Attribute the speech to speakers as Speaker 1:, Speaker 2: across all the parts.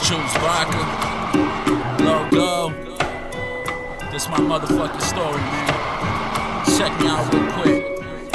Speaker 1: Choose Vodka, Logo. This my motherfucking story, man. Check me out real quick.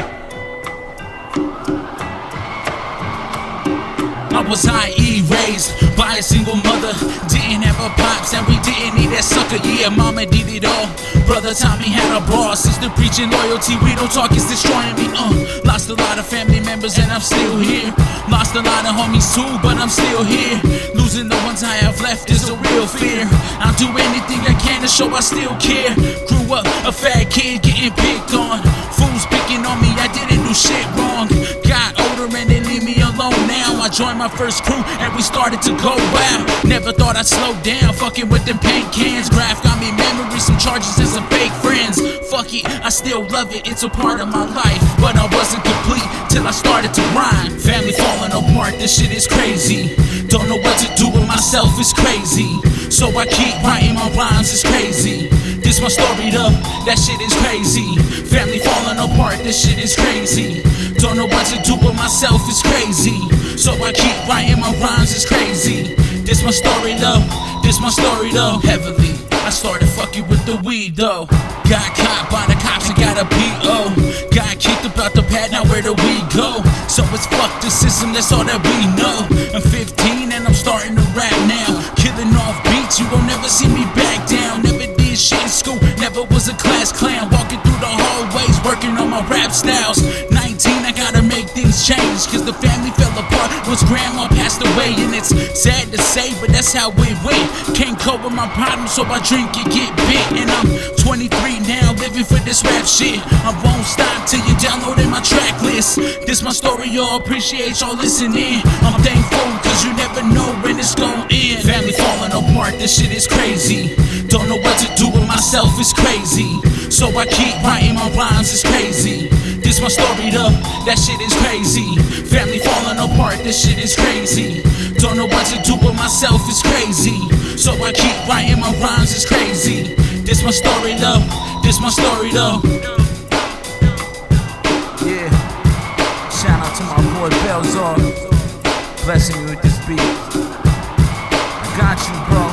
Speaker 1: I was IE raised by a single mother. Didn't have a pops and we didn't need that sucker. Yeah, mama did it all. Brother Tommy had a boss. Sister preaching loyalty, we don't talk, it's destroying me. Lost a lot of family members and I'm still here. Lost a lot of homies too, but I'm still here. Losing the ones I have left is a real fear. I'll do anything I can to show I still care. Grew up a fat kid getting picked on. Fools picking on me, I didn't do shit wrong. Got older and they leave me alone now. I joined my first crew and we started to go wild. Never thought I'd slow down, fucking with them paint cans. Graph got me memories, some charges and some fake friends. Fuck it, I still love it, it's a part of my life. But I wasn't complete till I started to rhyme. Family falling apart, this shit is crazy. Don't know what to do with myself, it's crazy. So I keep writing my rhymes, it's crazy. This my story though, that shit is crazy. Family falling apart, this shit is crazy. Don't know what to do with myself, it's crazy. So I keep writing my rhymes, it's crazy. This my story though, this my story though. Heavily, I started fucking with the weed though. Got caught by the cops and got a PO. Got kicked about the pad, now where do we go? So it's fuck the system, that's all that we know. I'm 15 and I'm starting to rap now. Killing off beats, you gon' never see me back down. Never did shit in school, never was a class clown. Walking through the hallways, working on my rap styles. 19, I gotta make things change, cause the family fell apart once grandma passed away. And it's sad to say, but that's how it went. Can't cope with my problems, so I drink and get bit. And I'm 23 now, living for this rap shit. I won't stop till you downloading my track list. This my story, y'all, appreciate y'all listening. I'm thankful, cause you never know when it's gon' end. Family falling apart, this shit is crazy. Don't know what to do with myself, it's crazy. So I keep writing my rhymes, it's crazy. This my story though, that shit is crazy. Family falling apart, this shit is crazy. Don't know what to do with myself, it's crazy. So I keep writing my rhymes, it's crazy. This my story though, this my story though. Yeah, shout out to my boy Belzar, blessing me with this beat. I got you, bro.